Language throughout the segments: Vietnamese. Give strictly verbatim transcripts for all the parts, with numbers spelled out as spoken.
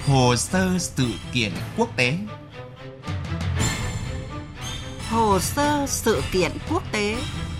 Hồ sơ sự kiện quốc tế. Hồ sơ sự kiện quốc tế.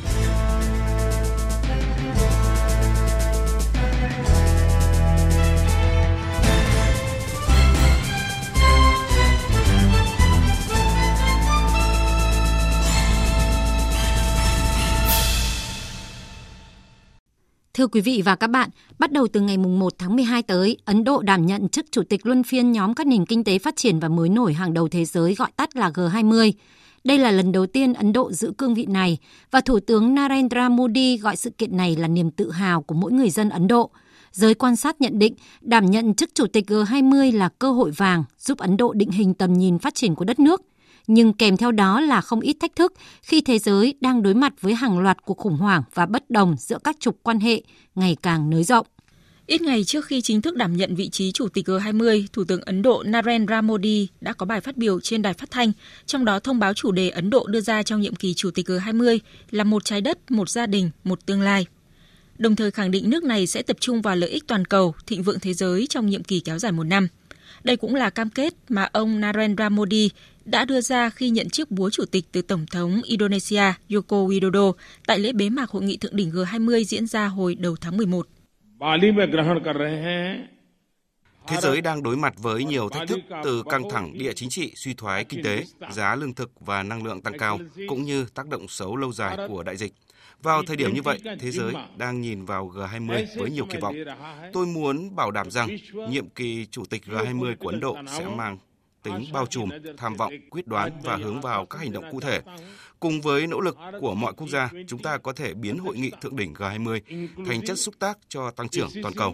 Thưa quý vị và các bạn, bắt đầu từ ngày một tháng mười hai tới, Ấn Độ đảm nhận chức Chủ tịch luân phiên nhóm các nền kinh tế phát triển và mới nổi hàng đầu thế giới gọi tắt là G hai mươi. Đây là lần đầu tiên Ấn Độ giữ cương vị này và Thủ tướng Narendra Modi gọi sự kiện này là niềm tự hào của mỗi người dân Ấn Độ. Giới quan sát nhận định đảm nhận chức Chủ tịch G hai mươi là cơ hội vàng giúp Ấn Độ định hình tầm nhìn phát triển của đất nước. Nhưng kèm theo đó là không ít thách thức khi thế giới đang đối mặt với hàng loạt cuộc khủng hoảng và bất đồng giữa các trục quan hệ ngày càng nới rộng. Ít ngày trước khi chính thức đảm nhận vị trí Chủ tịch G hai mươi, Thủ tướng Ấn Độ Narendra Modi đã có bài phát biểu trên đài phát thanh, trong đó thông báo chủ đề Ấn Độ đưa ra trong nhiệm kỳ Chủ tịch G hai mươi là một trái đất, một gia đình, một tương lai. Đồng thời khẳng định nước này sẽ tập trung vào lợi ích toàn cầu, thịnh vượng thế giới trong nhiệm kỳ kéo dài một năm. Đây cũng là cam kết mà ông Narendra Modi đã đưa ra khi nhận chức búa chủ tịch từ Tổng thống Indonesia Joko Widodo tại lễ bế mạc hội nghị thượng đỉnh G hai mươi diễn ra hồi đầu tháng mười một. Thế giới đang đối mặt với nhiều thách thức từ căng thẳng địa chính trị, suy thoái kinh tế, giá lương thực và năng lượng tăng cao, cũng như tác động xấu lâu dài của đại dịch. Vào thời điểm như vậy, thế giới đang nhìn vào G hai mươi với nhiều kỳ vọng. Tôi muốn bảo đảm rằng nhiệm kỳ Chủ tịch G hai mươi của Ấn Độ sẽ mang tính bao trùm, tham vọng, quyết đoán và hướng vào các hành động cụ thể. Cùng với nỗ lực của mọi quốc gia, chúng ta có thể biến hội nghị thượng đỉnh G hai mươi thành chất xúc tác cho tăng trưởng toàn cầu.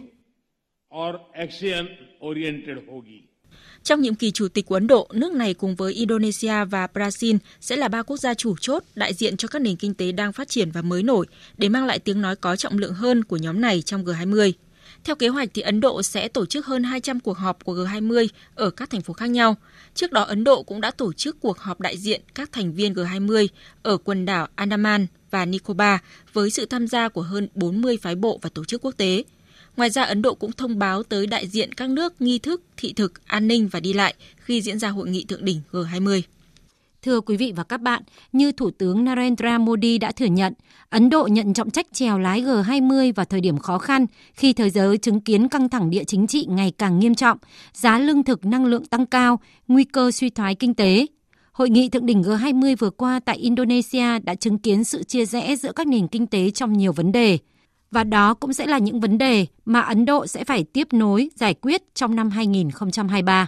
Trong nhiệm kỳ Chủ tịch của Ấn Độ, nước này cùng với Indonesia và Brazil sẽ là ba quốc gia chủ chốt đại diện cho các nền kinh tế đang phát triển và mới nổi để mang lại tiếng nói có trọng lượng hơn của nhóm này trong G hai mươi. Theo kế hoạch thì Ấn Độ sẽ tổ chức hơn hai trăm cuộc họp của G hai mươi ở các thành phố khác nhau. Trước đó, Ấn Độ cũng đã tổ chức cuộc họp đại diện các thành viên G hai mươi ở quần đảo Andaman và Nicobar với sự tham gia của hơn bốn mươi phái bộ và tổ chức quốc tế. Ngoài ra, Ấn Độ cũng thông báo tới đại diện các nước nghi thức, thị thực, an ninh và đi lại khi diễn ra hội nghị thượng đỉnh G hai mươi. Thưa quý vị và các bạn, như Thủ tướng Narendra Modi đã thừa nhận, Ấn Độ nhận trọng trách chèo lái G hai mươi vào thời điểm khó khăn khi thế giới chứng kiến căng thẳng địa chính trị ngày càng nghiêm trọng, giá lương thực năng lượng tăng cao, nguy cơ suy thoái kinh tế. Hội nghị thượng đỉnh G hai mươi vừa qua tại Indonesia đã chứng kiến sự chia rẽ giữa các nền kinh tế trong nhiều vấn đề. Và đó cũng sẽ là những vấn đề mà Ấn Độ sẽ phải tiếp nối giải quyết trong năm hai không hai ba.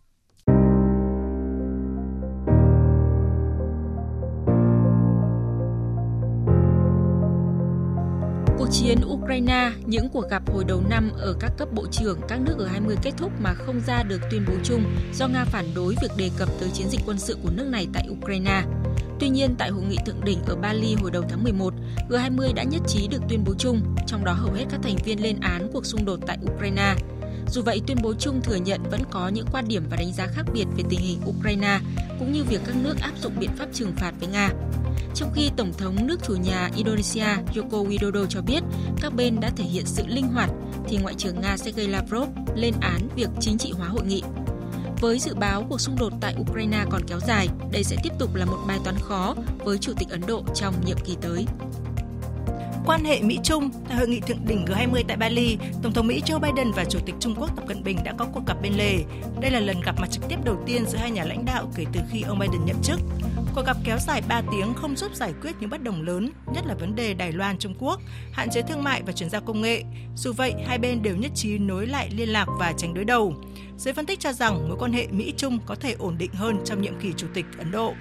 Cuộc chiến Ukraine, những cuộc gặp hồi đầu năm ở các cấp bộ trưởng các nước G hai mươi kết thúc mà không ra được tuyên bố chung do Nga phản đối việc đề cập tới chiến dịch quân sự của nước này tại Ukraine. Tuy nhiên, tại hội nghị thượng đỉnh ở Bali hồi đầu tháng mười một, G hai mươi đã nhất trí được tuyên bố chung, trong đó hầu hết các thành viên lên án cuộc xung đột tại Ukraine. Dù vậy, tuyên bố chung thừa nhận vẫn có những quan điểm và đánh giá khác biệt về tình hình Ukraine, cũng như việc các nước áp dụng biện pháp trừng phạt với Nga. Trong khi Tổng thống nước chủ nhà Indonesia Joko Widodo cho biết các bên đã thể hiện sự linh hoạt, thì Ngoại trưởng Nga Sergei Lavrov lên án việc chính trị hóa hội nghị. Với dự báo cuộc xung đột tại Ukraine còn kéo dài, đây sẽ tiếp tục là một bài toán khó với Chủ tịch Ấn Độ trong nhiệm kỳ tới. Quan hệ Mỹ-Trung, tại hội nghị thượng đỉnh G hai mươi tại Bali, Tổng thống Mỹ Joe Biden và Chủ tịch Trung Quốc Tập Cận Bình đã có cuộc gặp bên lề. Đây là lần gặp mặt trực tiếp đầu tiên giữa hai nhà lãnh đạo kể từ khi ông Biden nhậm chức. Cuộc gặp kéo dài ba tiếng không giúp giải quyết những bất đồng lớn, nhất là vấn đề Đài Loan, Trung Quốc, hạn chế thương mại và chuyển giao công nghệ. Dù vậy, hai bên đều nhất trí nối lại liên lạc và tránh đối đầu. Giới phân tích cho rằng mối quan hệ Mỹ-Trung có thể ổn định hơn trong nhiệm kỳ Chủ tịch Ấn Độ.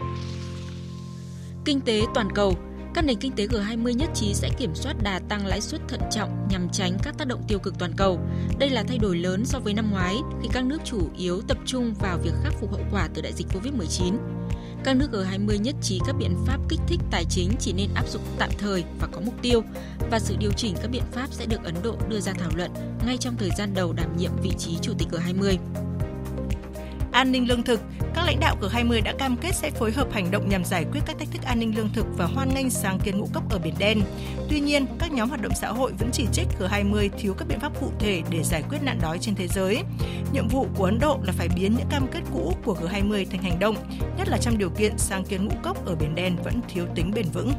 Kinh tế toàn cầu. Các nền kinh tế G hai mươi nhất trí sẽ kiểm soát đà tăng lãi suất thận trọng nhằm tránh các tác động tiêu cực toàn cầu. Đây là thay đổi lớn so với năm ngoái khi các nước chủ yếu tập trung vào việc khắc phục hậu quả từ đại dịch covid mười chín. Các nước G hai mươi nhất trí các biện pháp kích thích tài chính chỉ nên áp dụng tạm thời và có mục tiêu, và sự điều chỉnh các biện pháp sẽ được Ấn Độ đưa ra thảo luận ngay trong thời gian đầu đảm nhiệm vị trí Chủ tịch G hai mươi. An ninh lương thực, các lãnh đạo G hai mươi đã cam kết sẽ phối hợp hành động nhằm giải quyết các thách thức an ninh lương thực và hoan nghênh sáng kiến ngũ cốc ở Biển Đen. Tuy nhiên, các nhóm hoạt động xã hội vẫn chỉ trích G hai mươi thiếu các biện pháp cụ thể để giải quyết nạn đói trên thế giới. Nhiệm vụ của Ấn Độ là phải biến những cam kết cũ của G hai mươi thành hành động, nhất là trong điều kiện sáng kiến ngũ cốc ở Biển Đen vẫn thiếu tính bền vững.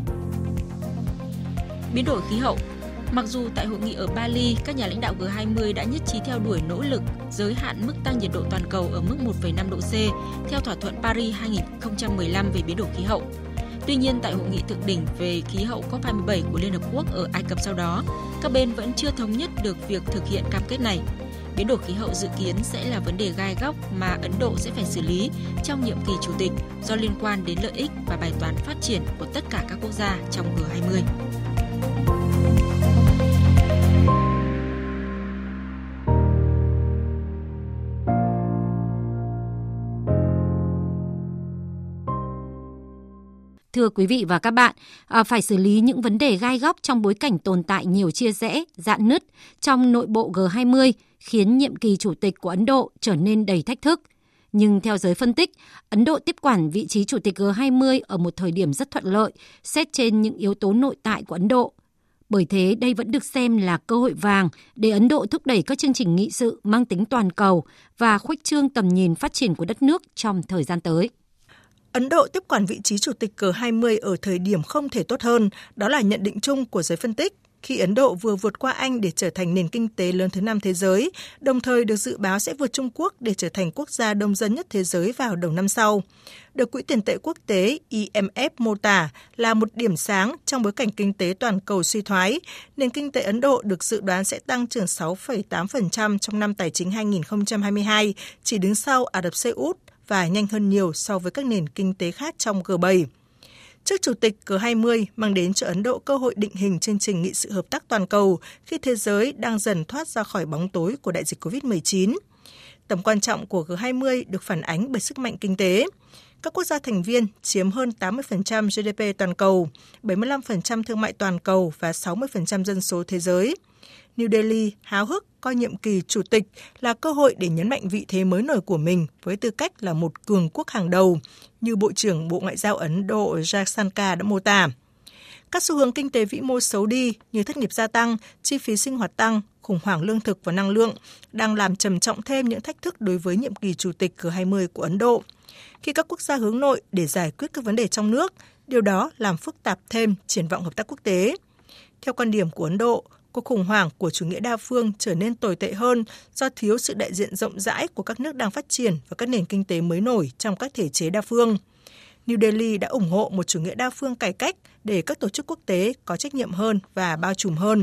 Biến đổi khí hậu. Mặc dù tại hội nghị ở Bali, các nhà lãnh đạo G hai mươi đã nhất trí theo đuổi nỗ lực giới hạn mức tăng nhiệt độ toàn cầu ở mức một phẩy năm độ C theo thỏa thuận Paris hai không một lăm về biến đổi khí hậu. Tuy nhiên, tại hội nghị thượng đỉnh về khí hậu COP hai mươi bảy của Liên Hợp Quốc ở Ai Cập sau đó, các bên vẫn chưa thống nhất được việc thực hiện cam kết này. Biến đổi khí hậu dự kiến sẽ là vấn đề gai góc mà Ấn Độ sẽ phải xử lý trong nhiệm kỳ chủ tịch do liên quan đến lợi ích và bài toán phát triển của tất cả các quốc gia trong G hai mươi. Thưa quý vị và các bạn, phải xử lý những vấn đề gai góc trong bối cảnh tồn tại nhiều chia rẽ, rạn nứt trong nội bộ G hai mươi khiến nhiệm kỳ chủ tịch của Ấn Độ trở nên đầy thách thức. Nhưng theo giới phân tích, Ấn Độ tiếp quản vị trí chủ tịch G hai mươi ở một thời điểm rất thuận lợi, xét trên những yếu tố nội tại của Ấn Độ. Bởi thế, đây vẫn được xem là cơ hội vàng để Ấn Độ thúc đẩy các chương trình nghị sự mang tính toàn cầu và khuếch trương tầm nhìn phát triển của đất nước trong thời gian tới. Ấn Độ tiếp quản vị trí chủ tịch G hai mươi ở thời điểm không thể tốt hơn, đó là nhận định chung của giới phân tích. Khi Ấn Độ vừa vượt qua Anh để trở thành nền kinh tế lớn thứ năm thế giới, đồng thời được dự báo sẽ vượt Trung Quốc để trở thành quốc gia đông dân nhất thế giới vào đầu năm sau. Được Quỹ tiền tệ quốc tế I M F mô tả là một điểm sáng trong bối cảnh kinh tế toàn cầu suy thoái, nền kinh tế Ấn Độ được dự đoán sẽ tăng trưởng sáu phẩy tám phần trăm trong năm tài chính hai không hai hai, chỉ đứng sau Ả Rập Xê Út và nhanh hơn nhiều so với các nền kinh tế khác trong G bảy. Chức chủ tịch G hai mươi mang đến cho Ấn Độ cơ hội định hình chương trình nghị sự hợp tác toàn cầu khi thế giới đang dần thoát ra khỏi bóng tối của đại dịch covid mười chín. Tầm quan trọng của G hai mươi được phản ánh bởi sức mạnh kinh tế. Các quốc gia thành viên chiếm hơn tám mươi phần trăm G D P toàn cầu, bảy mươi lăm phần trăm thương mại toàn cầu và sáu mươi phần trăm dân số thế giới. New Delhi háo hức coi nhiệm kỳ chủ tịch là cơ hội để nhấn mạnh vị thế mới nổi của mình với tư cách là một cường quốc hàng đầu, như Bộ trưởng Bộ Ngoại giao Ấn Độ Jaishankar đã mô tả. Các xu hướng kinh tế vĩ mô xấu đi như thất nghiệp gia tăng, chi phí sinh hoạt tăng, khủng hoảng lương thực và năng lượng đang làm trầm trọng thêm những thách thức đối với nhiệm kỳ chủ tịch G hai mươi của Ấn Độ. Khi các quốc gia hướng nội để giải quyết các vấn đề trong nước, điều đó làm phức tạp thêm triển vọng hợp tác quốc tế. Theo quan điểm của Ấn Độ, cuộc khủng hoảng của chủ nghĩa đa phương trở nên tồi tệ hơn do thiếu sự đại diện rộng rãi của các nước đang phát triển và các nền kinh tế mới nổi trong các thể chế đa phương. New Delhi đã ủng hộ một chủ nghĩa đa phương cải cách để các tổ chức quốc tế có trách nhiệm hơn và bao trùm hơn.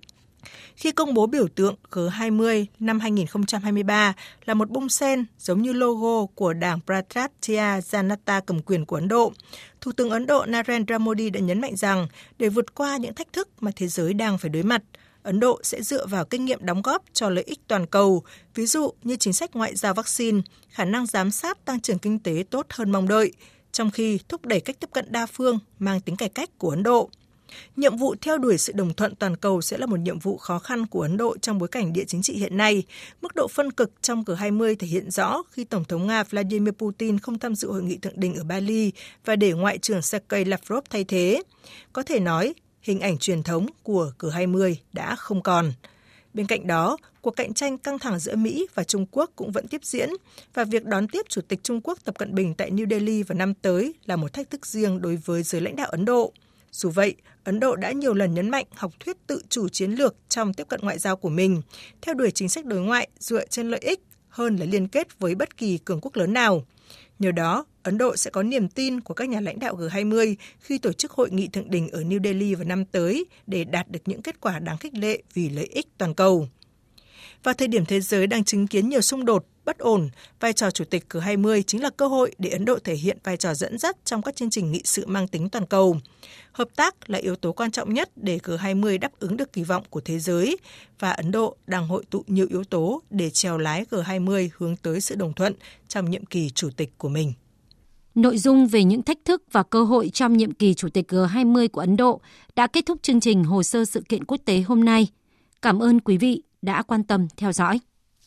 Khi công bố biểu tượng G hai mươi năm hai không hai ba là một bông sen giống như logo của đảng Bharatiya Janata cầm quyền của Ấn Độ, Thủ tướng Ấn Độ Narendra Modi đã nhấn mạnh rằng để vượt qua những thách thức mà thế giới đang phải đối mặt, Ấn Độ sẽ dựa vào kinh nghiệm đóng góp cho lợi ích toàn cầu, ví dụ như chính sách ngoại giao vaccine, khả năng giám sát tăng trưởng kinh tế tốt hơn mong đợi, trong khi thúc đẩy cách tiếp cận đa phương mang tính cải cách của Ấn Độ. Nhiệm vụ theo đuổi sự đồng thuận toàn cầu sẽ là một nhiệm vụ khó khăn của Ấn Độ trong bối cảnh địa chính trị hiện nay. Mức độ phân cực trong G hai mươi thể hiện rõ khi Tổng thống Nga Vladimir Putin không tham dự hội nghị thượng đỉnh ở Bali và để Ngoại trưởng Sergei Lavrov thay thế. Có thể nói, hình ảnh truyền thống của G hai mươi đã không còn. Bên cạnh đó, cuộc cạnh tranh căng thẳng giữa Mỹ và Trung Quốc cũng vẫn tiếp diễn và việc đón tiếp Chủ tịch Trung Quốc Tập Cận Bình tại New Delhi vào năm tới là một thách thức riêng đối với giới lãnh đạo Ấn Độ. Dù vậy, Ấn Độ đã nhiều lần nhấn mạnh học thuyết tự chủ chiến lược trong tiếp cận ngoại giao của mình, theo đuổi chính sách đối ngoại dựa trên lợi ích hơn là liên kết với bất kỳ cường quốc lớn nào. Nhờ đó, Ấn Độ sẽ có niềm tin của các nhà lãnh đạo G hai mươi khi tổ chức hội nghị thượng đỉnh ở New Delhi vào năm tới để đạt được những kết quả đáng khích lệ vì lợi ích toàn cầu. Vào thời điểm thế giới đang chứng kiến nhiều xung đột, bất ổn, vai trò chủ tịch G hai mươi chính là cơ hội để Ấn Độ thể hiện vai trò dẫn dắt trong các chương trình nghị sự mang tính toàn cầu. Hợp tác là yếu tố quan trọng nhất để G hai mươi đáp ứng được kỳ vọng của thế giới và Ấn Độ đang hội tụ nhiều yếu tố để chèo lái G hai mươi hướng tới sự đồng thuận trong nhiệm kỳ chủ tịch của mình. Nội dung về những thách thức và cơ hội trong nhiệm kỳ chủ tịch G hai mươi của Ấn Độ đã kết thúc chương trình Hồ sơ sự kiện quốc tế hôm nay. Cảm ơn quý vị đã quan tâm theo dõi.